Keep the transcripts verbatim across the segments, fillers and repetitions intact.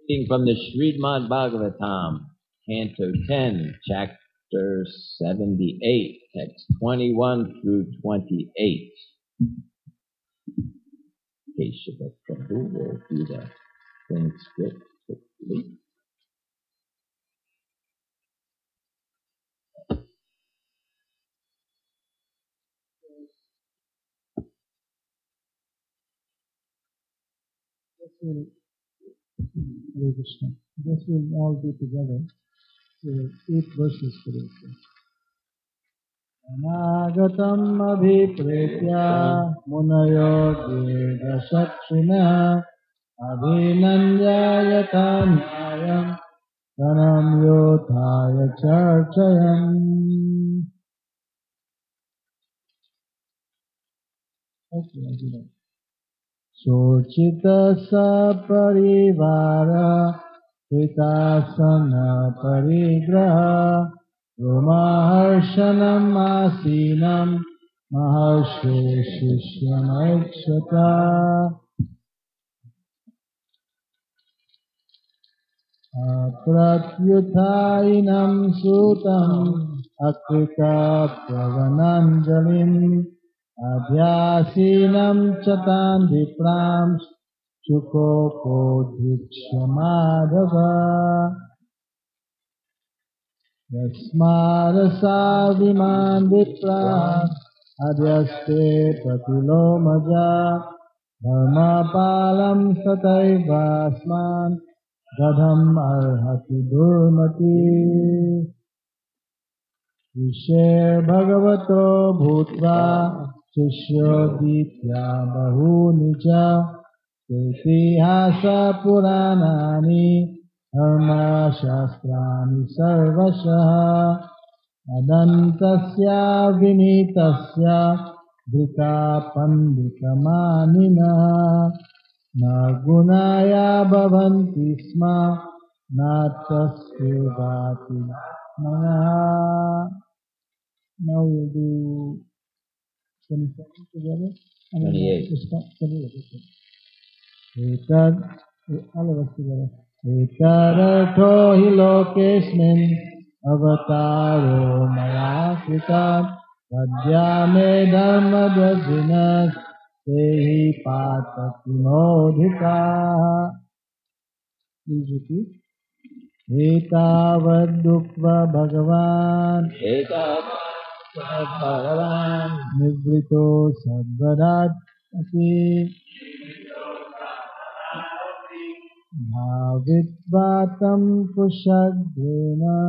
Reading from the Srimad Bhagavatam, Canto ten, Chapter seventy-eight, text twenty-one through twenty-eight. Kesava Prabhu will do the Sanskrit quickly. Hare Krishna. This will all do together. So eight verses today. Anagatam abhipretya munayo vedashakshina abhinanyayatan nayam tanam yothaya charchayam. Okay, I'll do that. Sochita saparivara hitasana parigraha romaharshanam asinam maharshe shishyamekshata apratyuthainam sutam akrita pravananjalim adhyasinam chatan viprams chukopo dhikshamadava yasmarasa viman vipra adhyaste pratilomaja dharmapalam sataivasman gadham arhati durmati Vishe bhagavato bhutva shishyo ditya bahunija Tetihasa puranani dharma shastrani sarvashaha adantasya vinitasya drita panditamanina na gunaya bhavanti sma na tasyevati manaha. Now we'll do twenty-seven together. twenty-eight. Etad, all of us together. Etadato hi lokesmin avataro maya kritat vadyame dhamma dajinas tehi patatimodhita. Please repeat. Etavad dukva bhagavan Ekavad Bhagavan nivrito sadvadat ati bhavitvatam kushadrena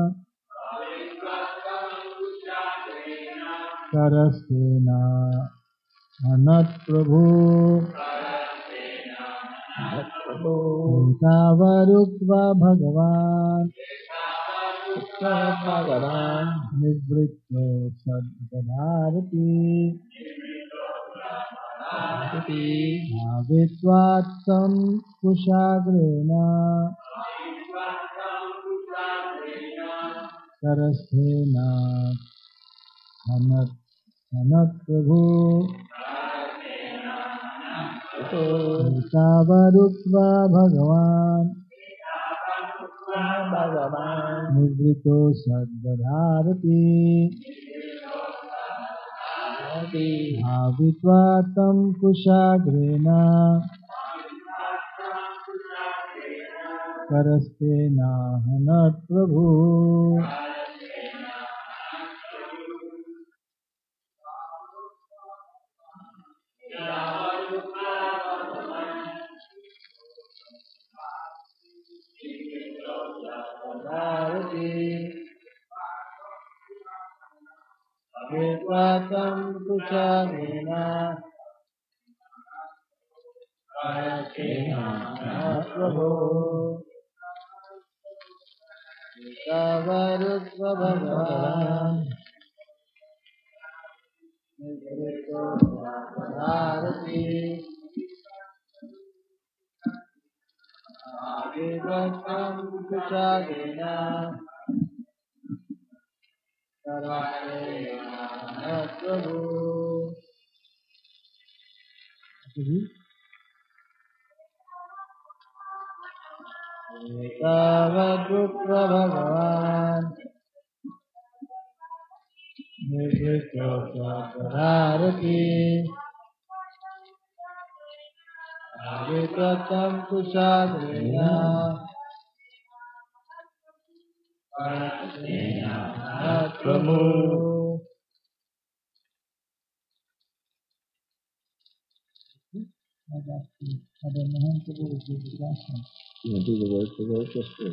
sarasena anat prabhu etavadukva bhagavan Bhagavan nivrito sadvadati bhavitvatam kushagrena sarasena anat anat prabhu etavadukva bhagavan Bhagavan nivrito sadvadharati bhavitvatam kushagrena sarasena anat prabhu. Bhavitvatam kushagrena sarasena anat prabhu. Etavadukva bhagavan nivrito sadvadharati bhavitvatam kushagrena sarasena anat prabhu. Tavadrutra Bhagavan Nirvito Sakararati Aditatam Kusadriya Parasena Atramu. I'd ask you, Father Mahaprabhu will give the last one. You want to do the word for word? Just for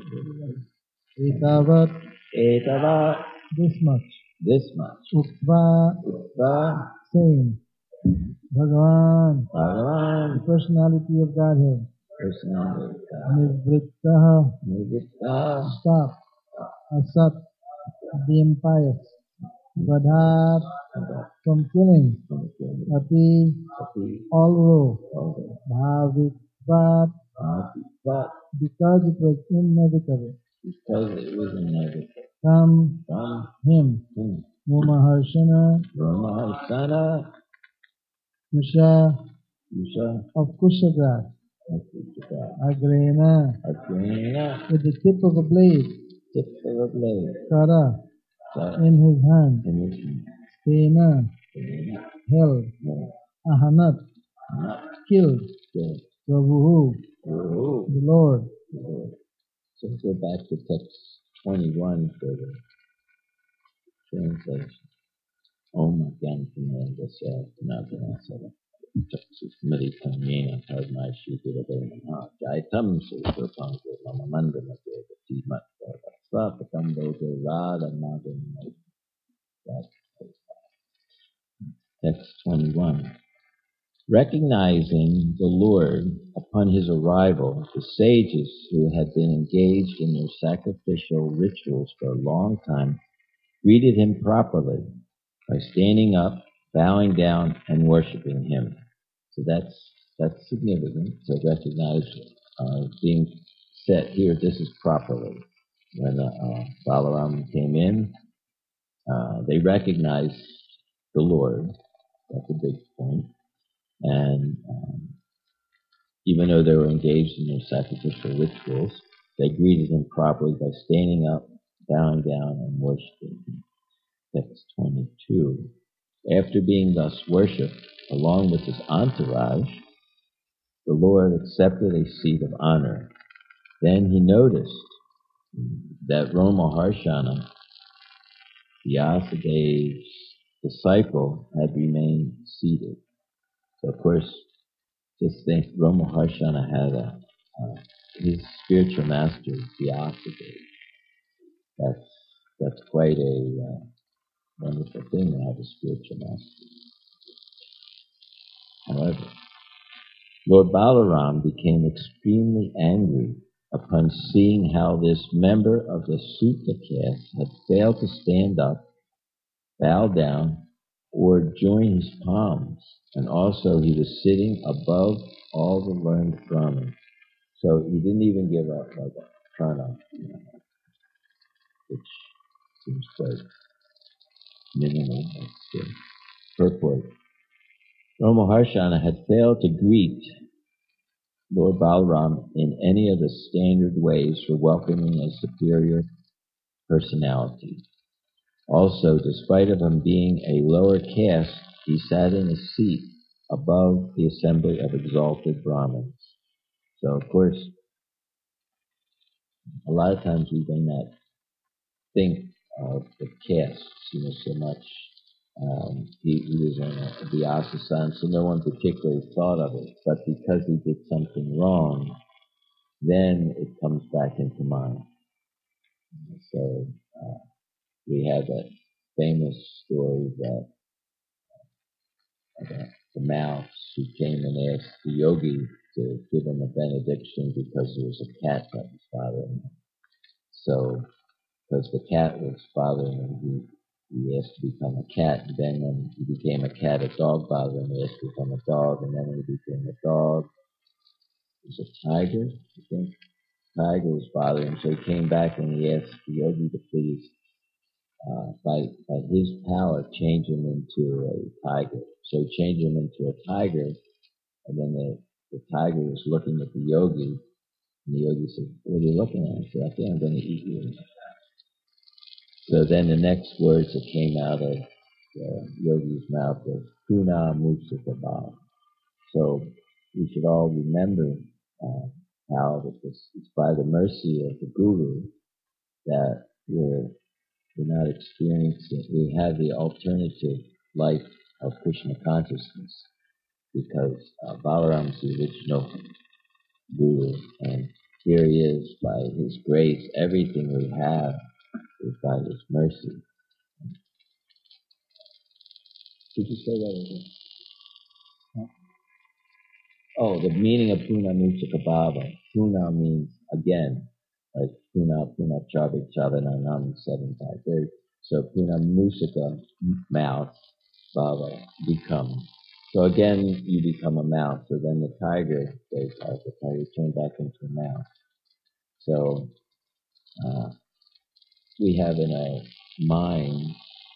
Etavat, Etava, this much. this much. Ukva, Ukva, saying, Bhagavan, Bhagavan, the personality of Godhead. personality. Nivrittaha, Nivritta, stop. Asat, the impious. Vadhat, from killing. Api, although. Bhavitvat, but because it was inevitable. because it was inevitable. From From him. him. Mumaharshana, Brahma-Sana, Kusha, Yusha, of Kushagra. Agrena, Agrena, with the tip of a blade. tip of a blade. Kara, Sarah, in his hand. in his hand. Stena, Stena, held. no, Ahanat, not killed. good. Prabhu, Oh, the Lord. Lord. So let's go back to text twenty-one for the translation. Om Gyantam Dasya Nagana Smriti Kamena Padma Shikira Namaha Jaitam Surpang Mamamanda Madhya Mat Swapakam Boga Radha Madan. Text twenty-one. Recognizing the Lord upon his arrival, the sages who had been engaged in their sacrificial rituals for a long time greeted him properly by standing up, bowing down, and worshiping him. So that's that's significant. So recognize uh, being set here. This is properly. When uh, Balaram came in, uh, they recognized the Lord. That's a big point. And um, even though they were engaged in their sacrificial rituals, they greeted him properly by standing up, bowing down, and worshiping him. Text twenty-two. After being thus worshipped, along with his entourage, the Lord accepted a seat of honor. Then he noticed that Roma-Harshana, Vyasadev's disciple, had remained seated. So, of course, just think Roma-Harshana had a, uh, his spiritual master, Vyasadeva. That's, that's quite a uh, wonderful thing to have a spiritual master. However, Lord Balaram became extremely angry upon seeing how this member of the Sutta caste had failed to stand up, bow down, or join his palms. And also he was sitting above all the learned Brahmins. So he didn't even give up like a pranam, you know, which seems quite minimal. But, uh, purport. Rama-Harshana had failed to greet Lord Balaram in any of the standard ways for welcoming a superior personality. Also, despite of him being a lower caste, he sat in a seat above the assembly of exalted Brahmins. So, of course, a lot of times we may not think of the castes, you know, so much. Um, he, he was in a, the Vyasa, so no one particularly thought of it. But because he did something wrong, then it comes back into mind. So uh, we have that famous story that about the mouse who came and asked the yogi to give him a benediction because there was a cat that was bothering him. So, because the cat was bothering him, he, he asked to become a cat. And then when he became a cat, a dog bothered him. He asked to become a dog. And then when he became a dog, it was a tiger, I think. Tiger was bothering him. So he came back and he asked the yogi to please, uh, by, by his power, change him into a tiger. So he changed him into a tiger. And then the, the tiger was looking at the yogi. And the yogi said, what are you looking at? I said, I think I'm going to eat you. So then the next words that came out of the yogi's mouth was Puna Musika Bhava. So we should all remember uh, how that this, it's by the mercy of the Guru that we're, we're not experiencing, we have the alternative life of Krishna consciousness, because uh, Balaram is the original Guru, and here he is by his grace. Everything we have is by his mercy. Did you say that again? Oh, the meaning of Puna Musika Bhava. Puna means again, like Puna, Puna Chavi Chavananam seven five thirty. So Puna Musika, mouth, Bhava, become. So again, you become a mouse. So then the tiger goes out, the tiger turned back into a mouse. So uh, we have in our mind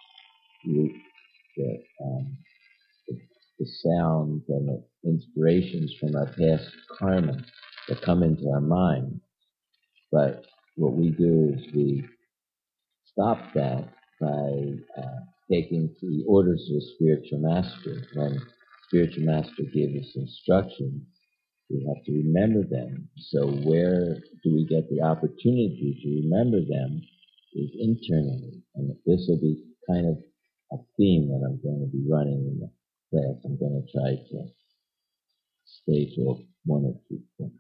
the, um, the, the sounds and the inspirations from our past karma that come into our mind. But what we do is we stop that by uh, taking the orders of the spiritual master. When spiritual master gives us instructions, we have to remember them. So where do we get the opportunity to remember them is internally. And this will be kind of a theme that I'm going to be running in the class. I'm going to try to stay for one or two points.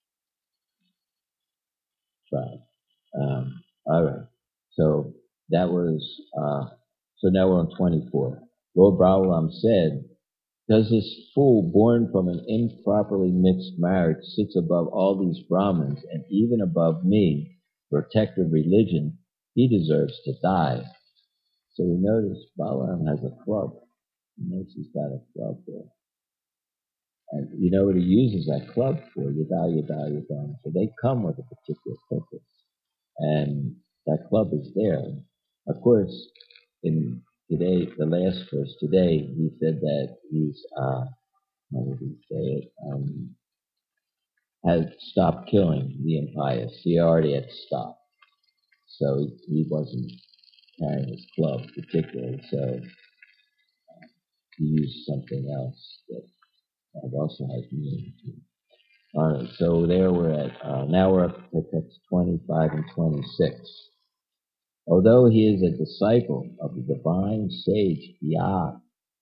Try. Um, all right. So that was, uh, so now we're on twenty-four. Lord Balaram said, does this fool born from an improperly mixed marriage sits above all these Brahmins and even above me, protector of religion, he deserves to die. So we notice Balaram has a club. You notice he's got a club there. And you know what he uses that club for? Yada, yada, yada. So they come with a particular purpose. And that club is there. Of course, in today, the last verse today, he said that he's, uh, how did he say it? Um, had stopped killing the impious. He already had stopped. So he, he wasn't carrying his club particularly. So uh, he used something else that also has meaning to it. All right, so there we're at, uh, now we're up to text twenty-five and twenty-six. Although he is a disciple of the divine sage Yah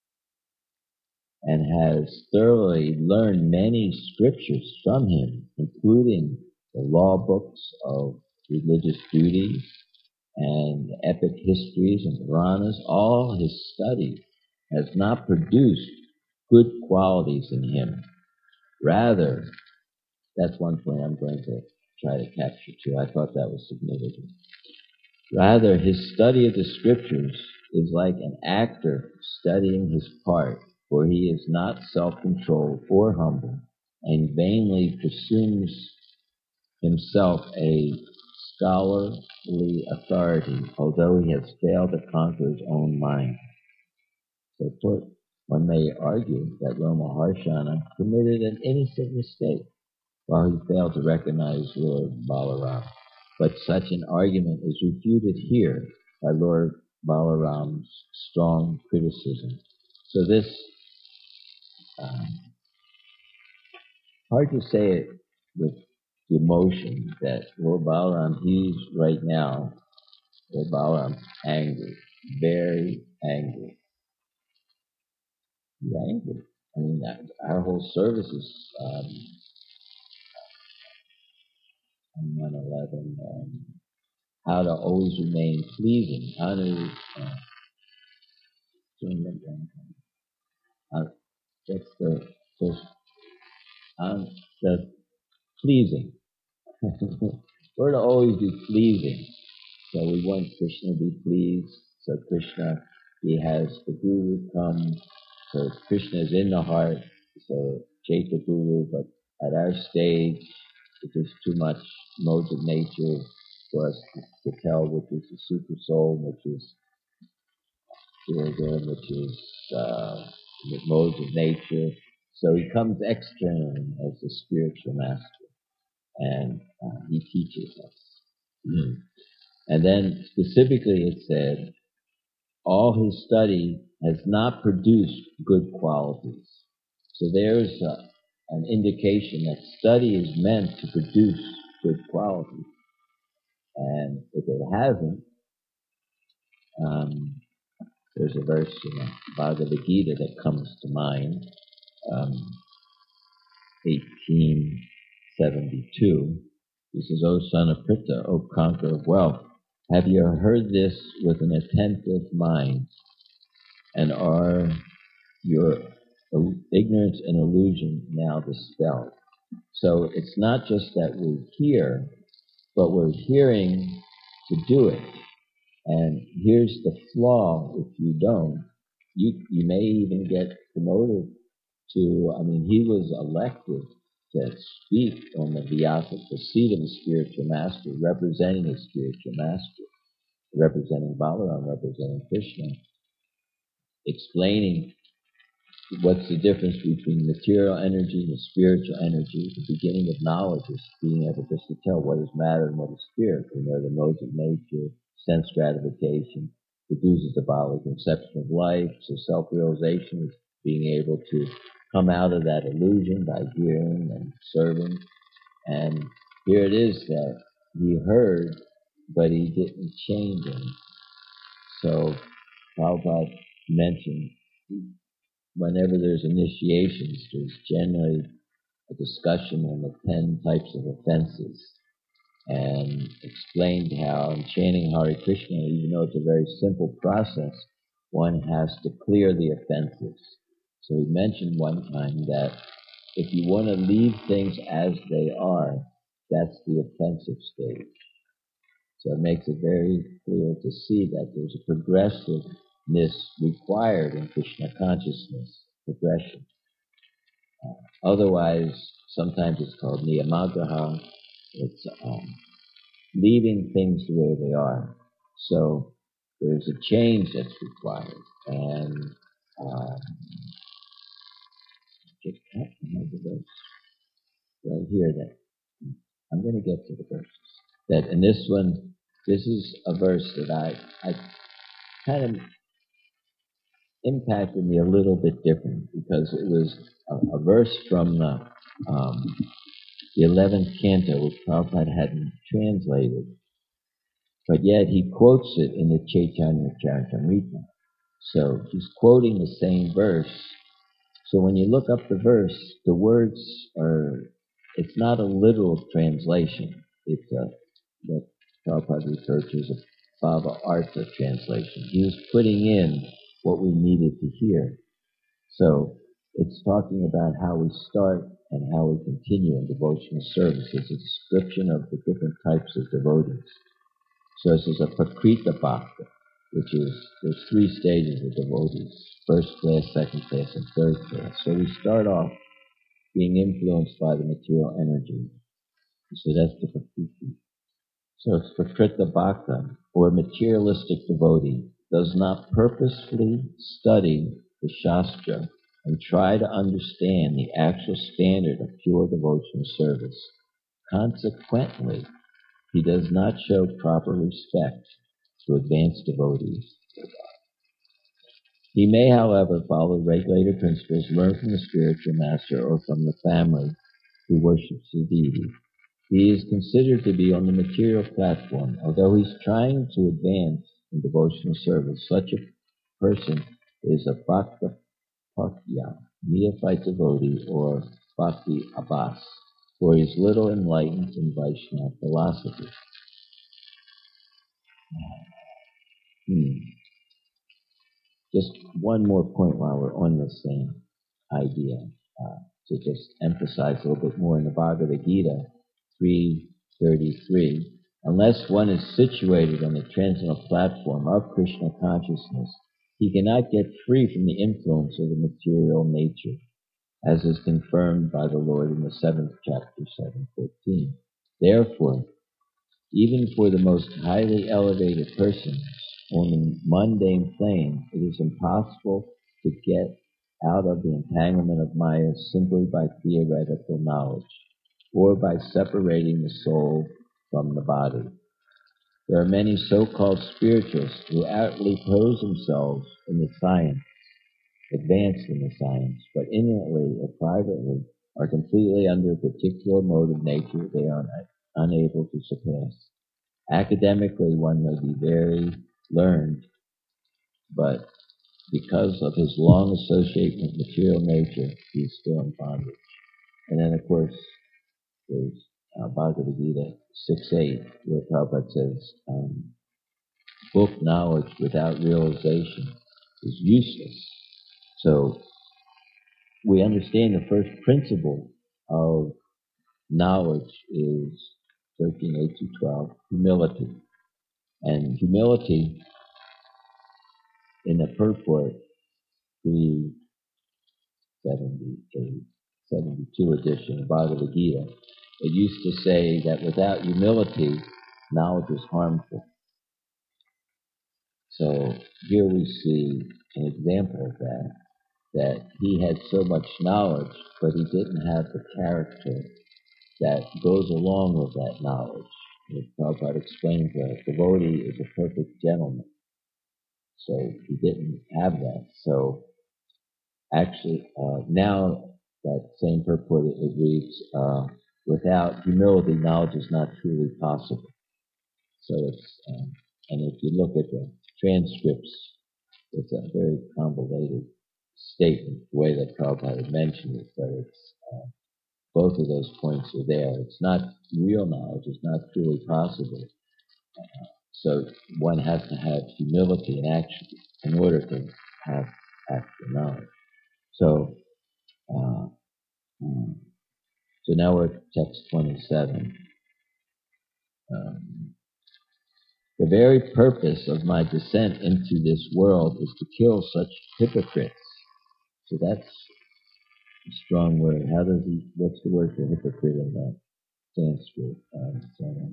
and has thoroughly learned many scriptures from him, including the law books of religious duty and epic histories and Puranas, all his study has not produced good qualities in him. Rather, that's one point I'm going to try to capture too. I thought that was significant. Rather, his study of the scriptures is like an actor studying his part, for he is not self-controlled or humble, and vainly presumes himself a scholarly authority, although he has failed to conquer his own mind. So put, one may argue that Rama Harshana committed an innocent mistake, while he failed to recognize Lord Balaram. But such an argument is refuted here by Lord Balaram's strong criticism. So this, um, hard to say it with emotion that Lord Balaram, he's right now, Lord Balaram's angry, very angry. He's angry. I mean, our whole service is um, on one eleven. Um, how to always remain pleasing, how to, uh, uh, that's the first, um, the pleasing. We're to always be pleasing. So we want Krishna to be pleased. So Krishna, he has the Guru come. So Krishna is in the heart. So Chaitya Guru, but at our stage, it is too much modes of nature for us to, to tell which is the super soul, which is Durga, which is uh, modes of nature. So he comes externally as the spiritual master. and uh, he teaches us. Mm. And then specifically it said, all his study has not produced good qualities. So there's a, an indication that study is meant to produce good qualities. And if it hasn't, um, there's a verse in the Bhagavad Gita that comes to mind, um, eighteen seventy-two. He says, O son of Pritha, O conqueror of wealth, have you heard this with an attentive mind, and are your ignorance and illusion now dispelled? So it's not just that we hear, but we're hearing to do it. And here's the flaw: if you don't, you you may even get promoted to, I mean, he was elected to speak on the Vyasa, the seat of the spiritual master, representing his spiritual master, representing Balaram, representing Krishna, explaining what's the difference between material energy and spiritual energy. The beginning of knowledge is being able just to tell what is matter and what is spirit. We know the modes of nature, sense gratification, produces the bodily conception of life. So self-realization is being able to come out of that illusion by hearing and serving. And here it is that he heard, but he didn't change him. So Prabhupada mentioned, whenever there's initiations, there's generally a discussion on the ten types of offenses, and explained how in chanting Hare Krishna, even though it's a very simple process, one has to clear the offenses. So he mentioned one time that if you want to leave things as they are, that's the offensive stage. So it makes it very clear to see that there's a progressiveness required in Krishna consciousness, progression. Uh, otherwise, sometimes it's called niyamagraha. It's um, leaving things the way they are. So there's a change that's required. And um, just have the verse right here that I'm going to get to the verses. That in this one, this is a verse that I, I kind of impacted me a little bit different, because it was a, a verse from the, um, the eleventh canto, which Prabhupada hadn't translated, but yet he quotes it in the Chaitanya Charitamrita. So he's quoting the same verse. So when you look up the verse, the words are, it's not a literal translation. It's a, what Prabhupada referred to as a Bhava Artha translation. He was putting in what we needed to hear. So it's talking about how we start and how we continue in devotional service. It's a description of the different types of devotees. So this is a Prakrita Bhakta, which is, there's three stages of devotees: first class, second class, and third class. So we start off being influenced by the material energy. So that's the Prakriti. So it's Prakrita Bhakta, or materialistic devotee, does not purposefully study the Shastra and try to understand the actual standard of pure devotional service. Consequently, he does not show proper respect to advanced devotees. He may, however, follow regulated principles learned from the spiritual master or from the family who worships the deity. He is considered to be on the material platform. Although he's trying to advance in devotional service, such a person is a Bhakta Pakya, neophyte devotee, or Bhakti Abbas, for he is little enlightened in Vaishnava philosophy. Hmm. Just one more point while we're on the same idea, uh, to just emphasize a little bit more in the Bhagavad Gita, three thirty-three. Unless one is situated on the transcendental platform of Krishna consciousness, he cannot get free from the influence of the material nature, as is confirmed by the Lord in the seventh chapter, seven fourteen. Therefore, even for the most highly elevated person on the mundane plane, it is impossible to get out of the entanglement of Maya simply by theoretical knowledge. or by separating the soul from the body. There are many so-called spiritualists who outwardly pose themselves in the science, advanced in the science, but inwardly or privately are completely under a particular mode of nature they are unable to surpass. Academically, one may be very learned, but because of his long association with material nature, he is still in bondage. And then, of course, there's uh, Bhagavad Gita six eight, where Prabhupada says, um, book knowledge without realization is useless. So we understand the first principle of knowledge is thirteen eight to twelve, humility. And humility in the purport, three seventy-eight, seventy-two edition of Bhagavad Gita, it used to say that without humility, knowledge is harmful. So here we see an example of that, that he had so much knowledge, but he didn't have the character that goes along with that knowledge. As Prabhupada explains that a devotee is a perfect gentleman. So he didn't have that. So actually, uh, now that same purport, it, it reads, uh, without humility, knowledge is not truly possible. So it's, um, and if you look at the transcripts, it's a very convoluted statement, the way that Prabhupada had mentioned it, but it's, uh, both of those points are there. It's not real knowledge, it's not truly possible. Uh, so one has to have humility and action in order to have actual knowledge. So, uh, um, so now we're at text twenty-seven. Um, the very purpose of my descent into this world is to kill such hypocrites. So that's a strong word. How does he, what's the word for hypocrite in the Sanskrit? Um, so,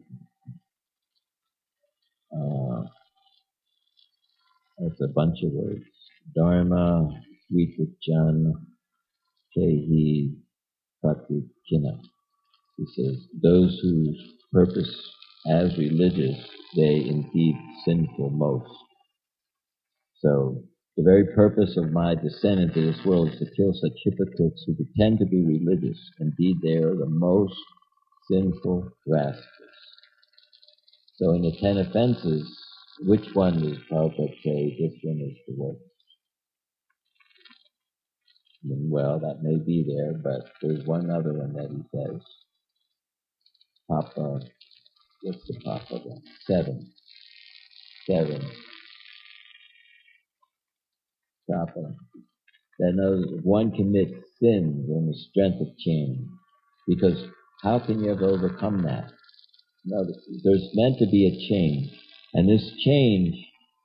uh, that's a bunch of words. Dharma, Vichachan, Kehi, Pratikina. He says, those whose purpose as religious, they indeed sinful most. So, the very purpose of my descent into this world is to kill such hypocrites who pretend to be religious. Indeed, they are the most sinful rascals. So, in the ten offenses, which one does Prabhupada say this one is the worst? I mean, well, that may be there, but there's one other one that he says. Papa, what's the Papa one? Seven. Seven. Papa. That knows if one commits sins on the strength of change. Because how can you ever overcome that? No, there's meant to be a change. And this change,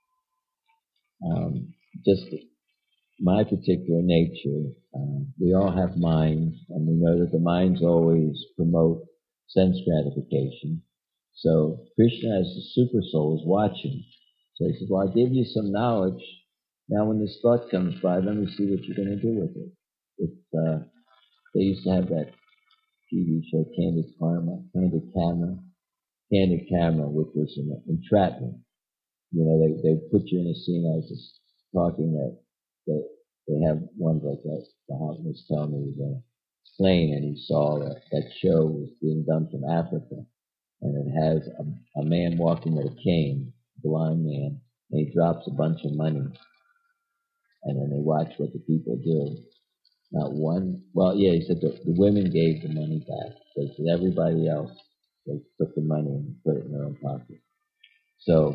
um, just my particular nature, uh, we all have minds, and we know that the minds always promote sense gratification. So Krishna, as the super soul, is watching. So he says, well, I give you some knowledge. Now when this thought comes by, let me see what you're going to do with it. It's, uh, they used to have that T V show, Candid Karma, Candid Camera, Candid Camera, which was an entrapment. You know, they, they put you in a scene. I was just talking that, that they have ones like that. The Houghton was telling me he was on a plane and he saw that that show was being done from Africa. And it has a, a man walking with a cane, a blind man, and he drops a bunch of money. And then they watch what the people do. Not one, well, yeah, he said the, the women gave the money back. They said everybody else, they took the money and put it in their own pocket. So,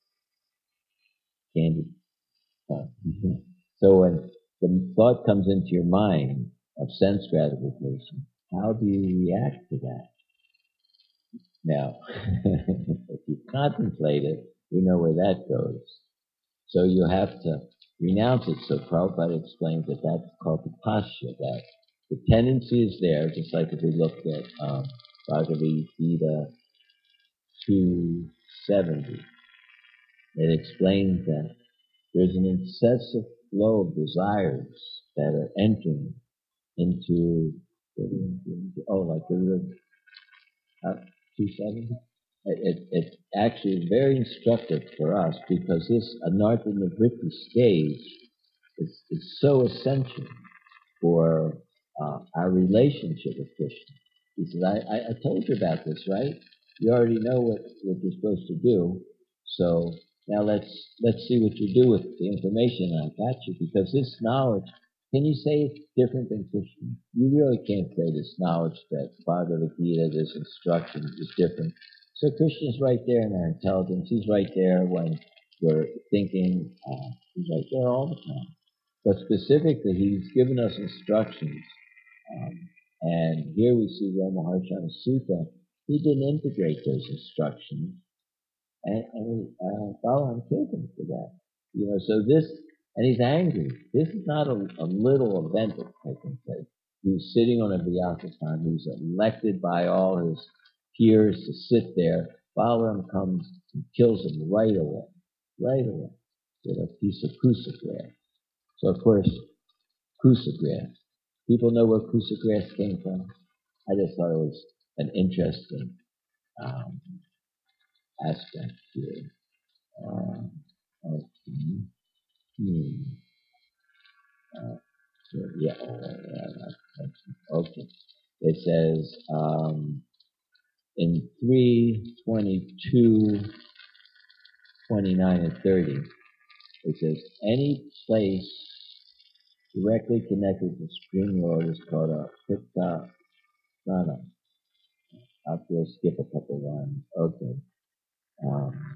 Candy, uh, so when the thought comes into your mind of sense gratification, how do you react to that? Now, if you contemplate it, you know where that goes. So you have to renounce it. So Prabhupada explains that that's called the pasya, that the tendency is there, just like if we looked at um, Bhagavad Gita two seventy. It explains that there's an incessant flow of desires that are entering into Oh, like the uh, two seven. It, it, it actually is very instructive for us because this Anartha Nivritti stage is, is so essential for uh, our relationship with Krishna. He says, I, I, I told you about this, right? You already know what, what you're supposed to do. So now let's let's see what you do with the information I got you, because this knowledge, can you say it's different than Krishna? You really can't say this knowledge that Bhagavad Gita, this instruction is different. So Krishna's right there in our intelligence. He's right there when we're thinking. Uh, he's right there all the time. But specifically, he's given us instructions. Um, and here we see Rama Harshana Sutta. He didn't integrate those instructions. And, and uh, Balaram killed him for that. You know, so this, and he's angry. This is not a, a little event that's taking place. He's sitting on a Vyasasana. He's elected by all his peers to sit there. Balaram comes and kills him right away. Right away. With a piece of crucifix. So, of course, crucigrass. People know where crucigrass came from? I just thought it was an interesting um, aspect here. Uh, okay. Hmm. Uh, so, yeah, oh, yeah, okay. It says um, in three twenty-two, twenty-nine, and thirty, it says, any place directly connected to Supreme Lord is called a Pitta Sana. I'll have to skip a couple lines. Okay. Um,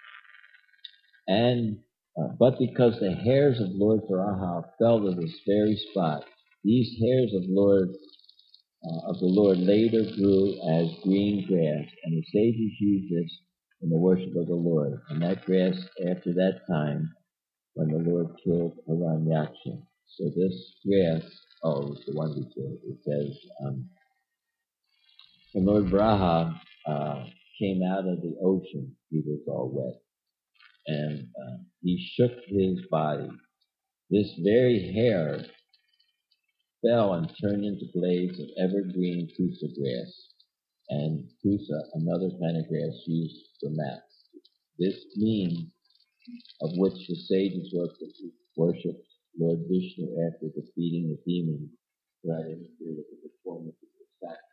and uh, but because the hairs of Lord Varaha fell to this very spot, these hairs of Lord uh, of the Lord later grew as green grass, and the sages used this in the worship of the Lord. And that grass, after that time, when the Lord killed Haranyaksha. So this grass, oh, it's the one before. It says, um, when Lord Braha uh, came out of the ocean, he was all wet, and uh, he shook his body. This very hair fell and turned into blades of evergreen kusa grass, and kusa, another kind of grass used for mats. This means of which the sages worshipped Lord Vishnu after defeating the demons that interfered with the performance of the sacrifice.